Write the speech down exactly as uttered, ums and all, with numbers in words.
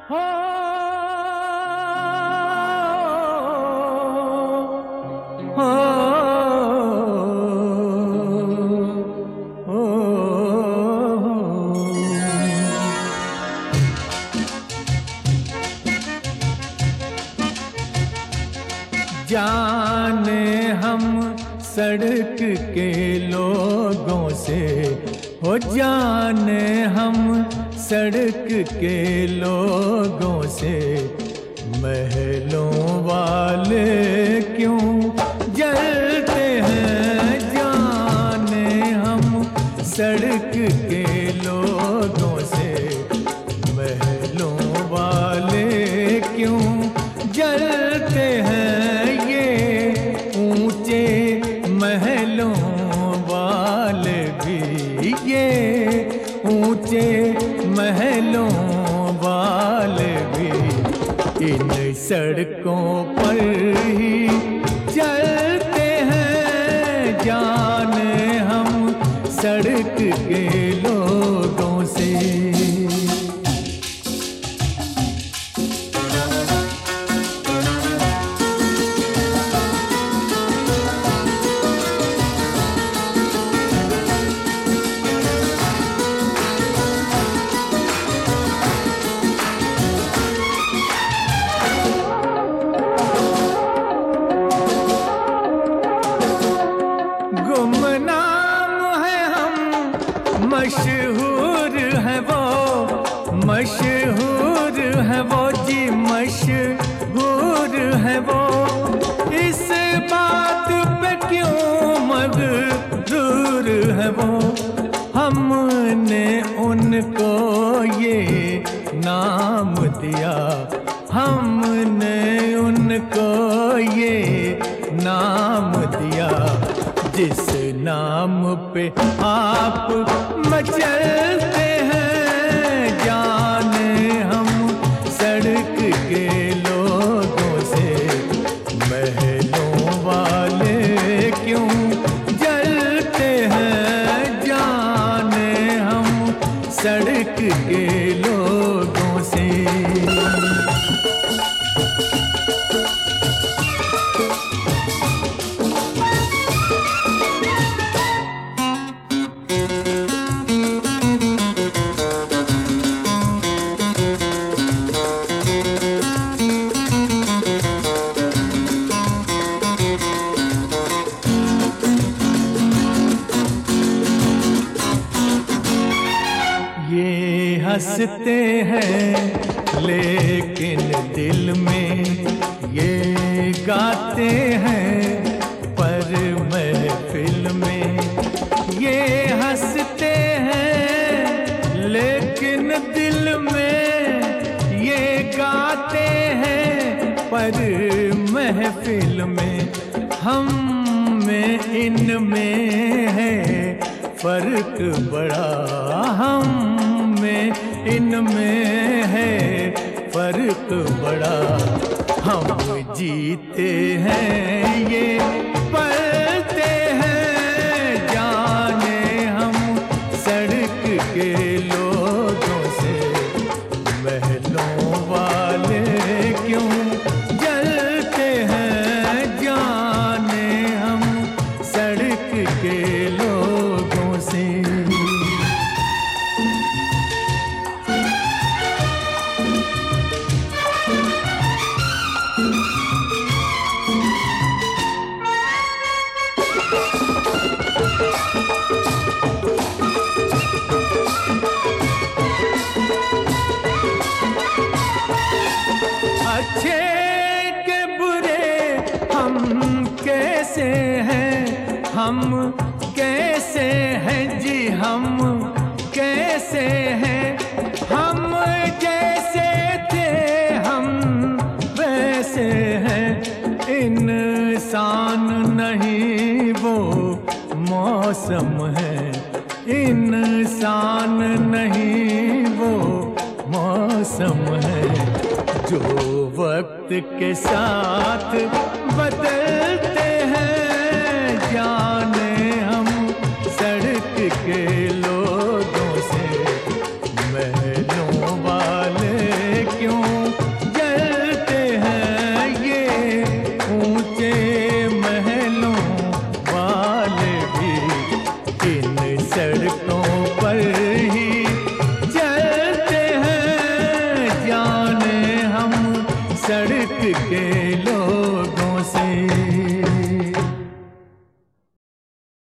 हो हो हो जाने हम सड़क के लोगों से, हो जाने हम सड़क के लोगों से, महलों वाले क्यों जलते हैं। जाने हम सड़क के लोगों से, महलों वाले क्यों जलते हैं। ये ऊंचे महलों वाले भी, ये ऊंचे महलों वाले भी इन सड़कों पर ही चलते हैं। जाने हम सड़क के लोगों से। गुमनाम है हम, मशहूर है वो, मशहूर है वो जी, मशहूर है वो। इस बात पे क्यों मगरूर है वो। हमने उनको ये नाम दिया, हमने उनको ये नाम दिया, जिस नाम पे आप मचलते हैं। जाने हम सड़क के लोगों से, महलों वाले क्यों जलते हैं। जाने हम सड़क के लोगों से। ये हंसते हैं लेकिन दिल में ये गाते हैं, पर महफिल में ये हंसते हैं लेकिन दिल में ये गाते हैं, पर महफिल में हम में इनमें है फर्क बड़ा। हम में इनमें है फर्क बड़ा। हम जीते हैं ये पलते हैं। जाने हम सड़क के लोगों से, महलों वाले क्यों जलते हैं। जाने हम सड़क के लोगों से। अच्छे के बुरे हम कैसे हैं, हम कैसे हैं जी, हम कैसे हैं। हम जैसे थे हम वैसे हैं। इंसान नहीं वो मौसम है, इंसान नहीं वो मौसम है, जो वक्त के साथ बदलते हैं। जाने हम सड़क के लोगों से, महलों वाले क्यों सड़कों पर ही चलते हैं, जाने हम सड़क के